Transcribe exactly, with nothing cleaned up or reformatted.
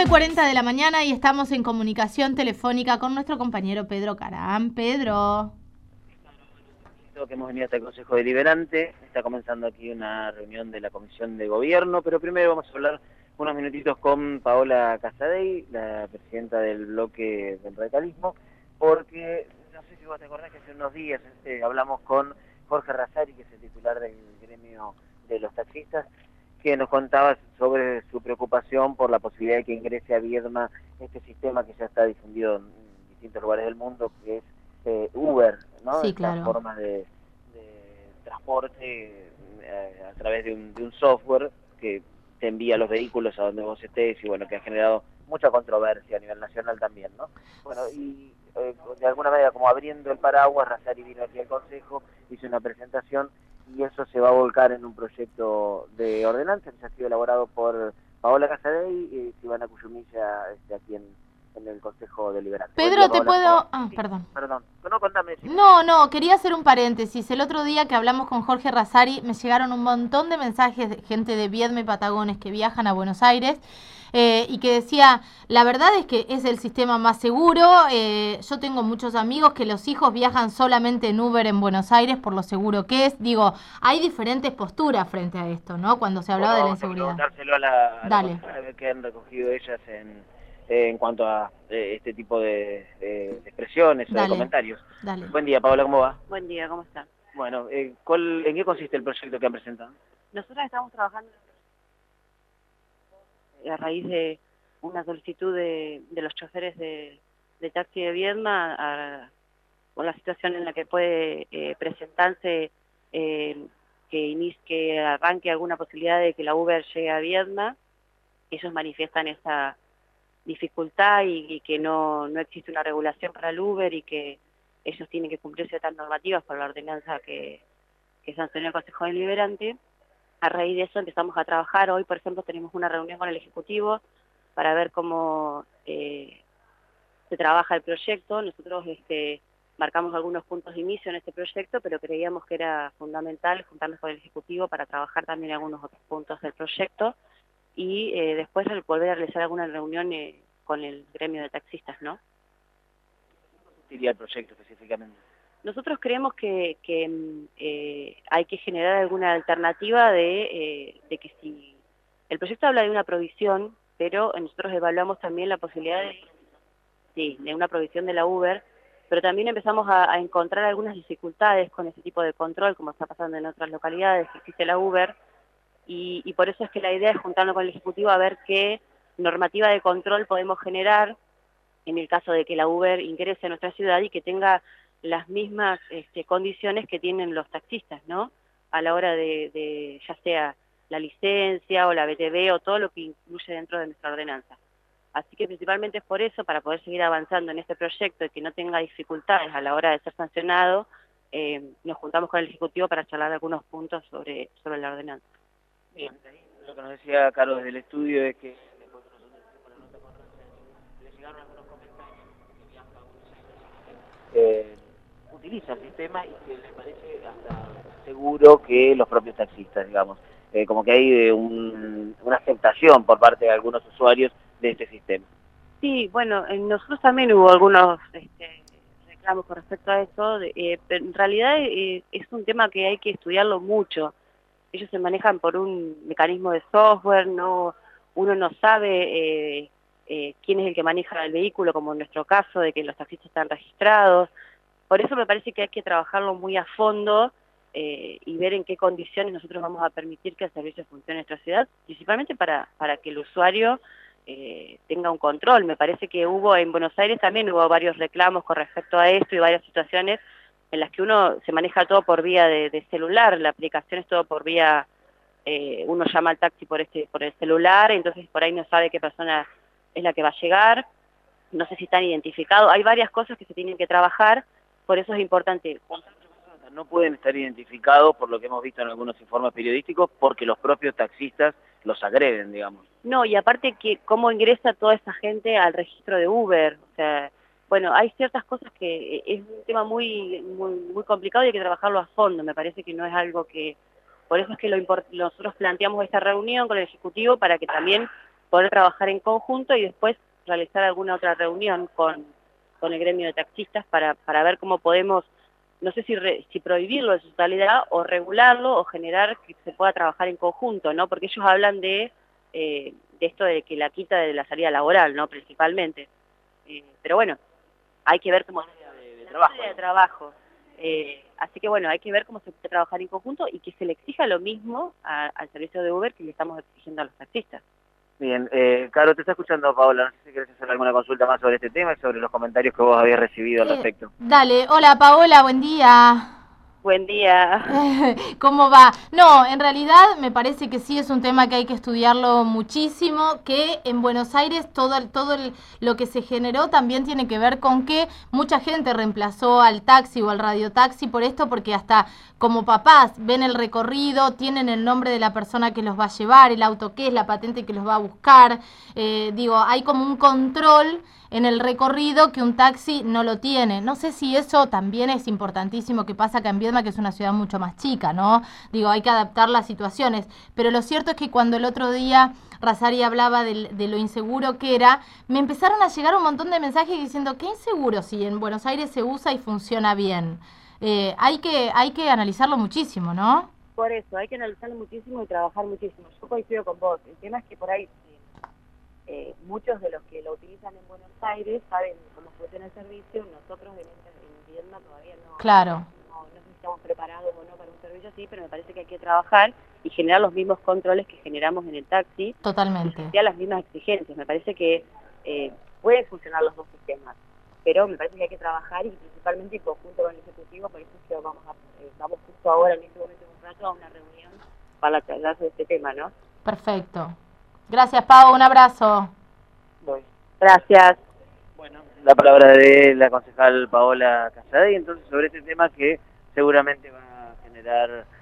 nueve cuarenta de la mañana y estamos en comunicación telefónica con nuestro compañero Pedro Caram. Pedro. Que hemos venido hasta el Consejo Deliberante, está comenzando aquí una reunión de la Comisión de Gobierno, pero primero vamos a hablar unos minutitos con Paola Casadei, la presidenta del bloque del radicalismo, porque no sé si vos te acordás que hace unos días este, hablamos con Jorge Razzari, que es el titular del gremio de los taxistas, que nos contaba sobre su preocupación por la posibilidad de que ingrese a Viedma este sistema que ya está difundido en distintos lugares del mundo, que es eh, Uber, ¿no? Sí, Esta claro. forma de, de transporte eh, a través de un, de un software que te envía los vehículos a donde vos estés y bueno, que ha generado mucha controversia a nivel nacional también, ¿no? Bueno, y eh, de alguna manera como abriendo el paraguas, Razzari vino aquí al Consejo, hizo una presentación y eso se va a volcar en un proyecto de ordenanza que ha sido elaborado por Paola Casadei y Silvana Cuyumilla este, aquí en, en el Consejo Deliberante. Buen día, Pedro, te Paola, ¿cómo va? puedo... Ah, Sí, perdón. perdón. No, contame, decime. No, no, quería hacer un paréntesis. El otro día que hablamos con Jorge Razzari me llegaron un montón de mensajes de gente de Viedma y Patagones que viajan a Buenos Aires eh, y que decía, la verdad es que es el sistema más seguro. Eh, yo tengo muchos amigos que los hijos viajan solamente en Uber en Buenos Aires por lo seguro que es. Digo, hay diferentes posturas frente a esto, ¿no? Cuando se hablaba Bueno, de la vamos a inseguridad. preguntárselo a la, a la Dale. concejala, a ver qué han recogido ellas en, eh, en cuanto a eh, este tipo de, de, de expresiones o de Dale, comentarios. dale. Buen día, Paola, ¿cómo va? Buen día, ¿cómo están? Bueno, eh, ¿cuál, ¿en qué consiste el proyecto que han presentado? Nosotros estamos trabajando a raíz de una solicitud de, de los choferes de, de taxi de Viedma a, con la situación en la que puede eh, presentarse eh, que, inicie, que arranque alguna posibilidad de que la Uber llegue a Viedma. Ellos manifiestan esa dificultad y, y que no, no existe una regulación para el Uber y que ellos tienen que cumplir ciertas normativas por la ordenanza que, que sancionó el Consejo Deliberante. A raíz de eso empezamos a trabajar. Hoy, por ejemplo, tenemos una reunión con el Ejecutivo para ver cómo eh, se trabaja el proyecto. Nosotros este, marcamos algunos puntos de inicio en este proyecto, pero creíamos que era fundamental juntarnos con el Ejecutivo para trabajar también algunos otros puntos del proyecto y eh, después volver a realizar alguna reunión eh, con el gremio de taxistas, ¿no? ¿Qué diría el proyecto específicamente? Nosotros creemos que, que eh, hay que generar alguna alternativa de, eh, de que si... El proyecto habla de una provisión, pero nosotros evaluamos también la posibilidad de, sí, de una provisión de la Uber, pero también empezamos a, a encontrar algunas dificultades con ese tipo de control, como está pasando en otras localidades que existe la Uber, y, y por eso es que la idea es juntarnos con el Ejecutivo a ver qué normativa de control podemos generar en el caso de que la Uber ingrese a nuestra ciudad y que tenga las mismas este, condiciones que tienen los taxistas, ¿no? A la hora de, de, ya sea la licencia o la B T V o todo lo que incluye dentro de nuestra ordenanza. Así que principalmente es por eso, para poder seguir avanzando en este proyecto y que no tenga dificultades a la hora de ser sancionado, eh, nos juntamos con el Ejecutivo para charlar algunos puntos sobre, sobre la ordenanza. Bien, lo que nos decía Carlos desde el estudio es que después que nosotros hicimos la nota con Razzari, le llegaron algunos comentarios que viaja a Buenos Aires, eh, utiliza el sistema y que les parece hasta seguro que los propios taxistas, digamos. Eh, como que hay eh, un, una aceptación por parte de algunos usuarios de este sistema. Sí, bueno, en nosotros también hubo algunos este, reclamos con respecto a eso, de, eh, pero en realidad eh, es un tema que hay que estudiarlo mucho. Ellos se manejan por un mecanismo de software, no, uno no sabe eh, eh, quién es el que maneja el vehículo, como en nuestro caso, de que los taxistas están registrados. Por eso me parece que hay que trabajarlo muy a fondo eh, y ver en qué condiciones nosotros vamos a permitir que el servicio funcione en nuestra ciudad, principalmente para, para que el usuario eh, tenga un control. Me parece que hubo en Buenos Aires también hubo varios reclamos con respecto a esto y varias situaciones en las que uno se maneja todo por vía de, de celular, la aplicación es todo por vía, eh, uno llama al taxi por este por el celular, entonces por ahí no sabe qué persona es la que va a llegar, no sé si están identificados, hay varias cosas que se tienen que trabajar, por eso es importante. No pueden estar identificados por lo que hemos visto en algunos informes periodísticos porque los propios taxistas los agreden, digamos. No, y aparte que cómo ingresa toda esa gente al registro de Uber, o sea, bueno, hay ciertas cosas que es un tema muy, muy, muy complicado y hay que trabajarlo a fondo, me parece que no es algo que, por eso es que lo nosotros planteamos esta reunión con el Ejecutivo para que también poder trabajar en conjunto y después realizar alguna otra reunión con, con el gremio de taxistas para, para ver cómo podemos, no sé si, re, si prohibirlo en su totalidad o regularlo o generar que se pueda trabajar en conjunto, ¿no? Porque ellos hablan de, eh, de esto de que la quita de la salida laboral, ¿no? Principalmente. Eh, pero bueno, hay que ver cómo... De, de trabajo. De trabajo. Eh, así que bueno, hay que ver cómo se puede trabajar en conjunto y que se le exija lo mismo a, al servicio de Uber que le estamos exigiendo a los taxistas. Bien, eh, Caro, te está escuchando Paola, no sé si querés hacer alguna consulta más sobre este tema y sobre los comentarios que vos habías recibido al Eh, respecto. dale, hola Paola, buen día. Buen día. ¿Cómo va? No, en realidad me parece que sí es un tema que hay que estudiarlo muchísimo, que en Buenos Aires todo, el, todo el, lo que se generó también tiene que ver con que mucha gente reemplazó al taxi o al radiotaxi por esto, porque hasta como papás ven el recorrido, tienen el nombre de la persona que los va a llevar, el auto que es, la patente que los va a buscar. Eh, digo, hay como un control en el recorrido que un taxi no lo tiene. No sé si eso también es importantísimo que pasa acá en Viedma, que es una ciudad mucho más chica, ¿no? Digo, hay que adaptar las situaciones. Pero lo cierto es que cuando el otro día Razari hablaba de, de lo inseguro que era, me empezaron a llegar un montón de mensajes diciendo, qué inseguro si en Buenos Aires se usa y funciona bien. Eh, hay que, hay que analizarlo muchísimo, ¿no? Por eso, hay que analizarlo muchísimo y trabajar muchísimo. Yo coincido con vos. El tema es que por ahí... Eh, muchos de los que lo utilizan en Buenos Aires saben cómo funciona el servicio, nosotros en, en Viedma todavía no, claro. no, no sé si estamos preparados o no para un servicio así, pero me parece que hay que trabajar y generar los mismos controles que generamos en el taxi. Totalmente. Y las mismas exigencias. Me parece que eh, pueden funcionar los dos sistemas, pero me parece que hay que trabajar y principalmente en conjunto con el Ejecutivo. Por eso es que vamos, a, eh, vamos justo ahora, en este momento, un rato, a una reunión para hablar de este tema, ¿no? Perfecto. Gracias, Pau, un abrazo. Voy. Gracias. Bueno, la palabra de la concejal Paola Casadei, entonces sobre este tema que seguramente va a generar